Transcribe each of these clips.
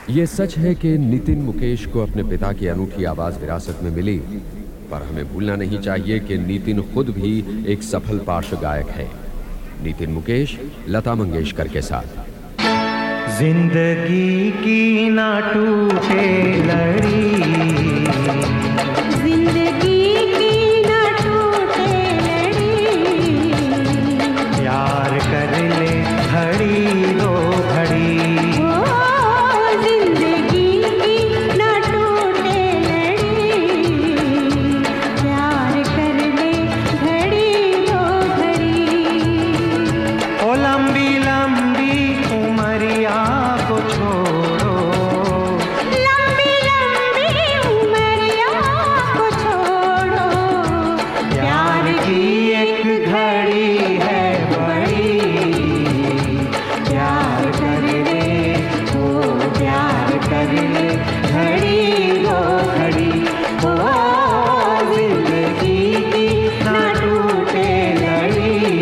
ये सच है कि नितिन मुकेश को अपने पिता की अनूठी आवाज विरासत में मिली, पर हमें भूलना नहीं चाहिए कि नितिन खुद भी एक सफल पार्श्व गायक है। नितिन मुकेश लता मंगेशकर के साथ। जिंदगी की ना टूटे लड़ी, जिंदगी की ना टूटे लड़ी, प्यार कर ले घड़ी दो घड़ी, जिंदगी की ना टूटे लड़ी, प्यार कर ले घड़ी दो घड़ी। ओ लंबी लंबी उमरिया को छोड़ो, लंबी लंबी उमरिया को छोड़ो, प्यार की एक घड़ी है बड़ी, प्यार कर ले, ओ प्यार कर ले घड़ी दो घड़ी, ओ जिंदगी की ना टूटे लड़ी,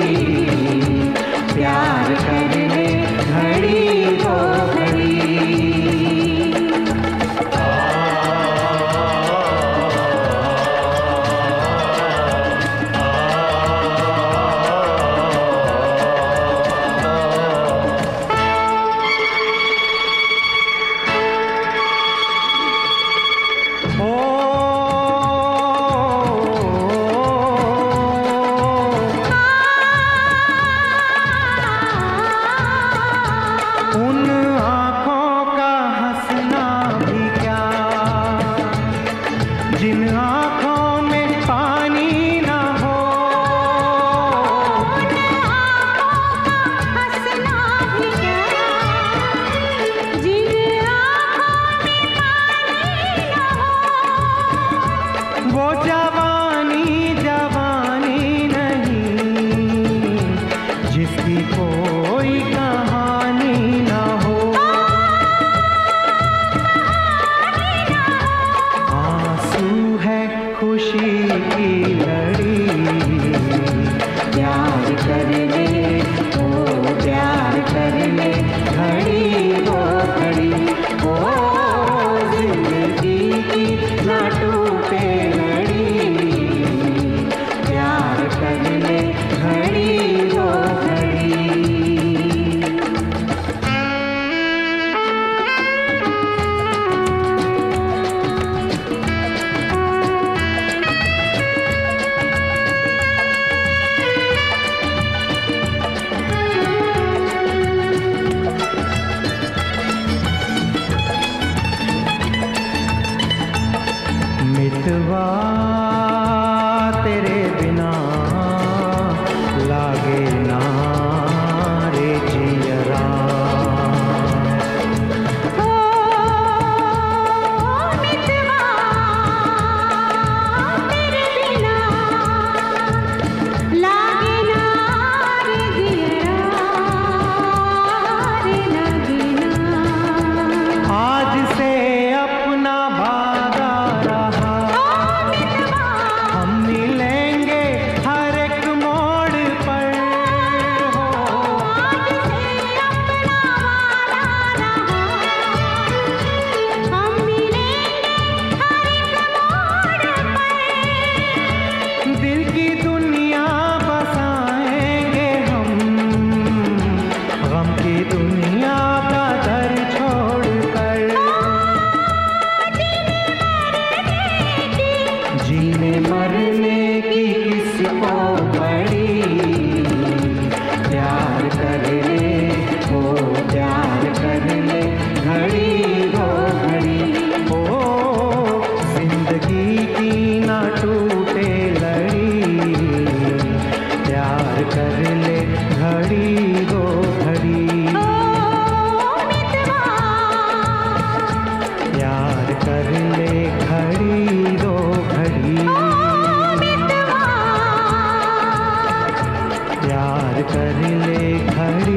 प्यार कर ले घड़ी दो घड़ी। उन आँखों का हंसना भी क्या, जिन आँखों में पानी ना हो, हंसना भी क्या, जिन आँखों में पानी न हो, वो जवानी जवानी नहीं, जिसकी कोई कहानी ना हो, आंसू है खुशी की लड़ी, प्यार कर ले, ओ प्यार कर ले घड़ी दो घड़ी, ओ जिंदगी की ना टूटे लड़ी, प्यार कर ले घड़ी दो घड़ी। मितवा तेरे बिना लागे ना रे जियरा, ओ मितवा तेरे बिना लागे ना रे दियरा, रे लागे ना। आज से अपना वादा रहा, हम मिलेंगे हर एक मोड़ पर, हो हम मिलेंगे हर एक मोड़ पर, दिल की दुनिया बसाएंगे हम, गम की दुनिया का दर छोड़कर, जीने मरने की किसको बड़ी, प्यार कर ले, ओ प्यार कर ले घड़ी दो घड़ी, ओ जिंदगी की ना टूटे लड़ी, प्यार कर ले घड़ी दो घड़ी, प्यार कर ले घड़ी दो घड़ी, प्यार कर ले घड़ी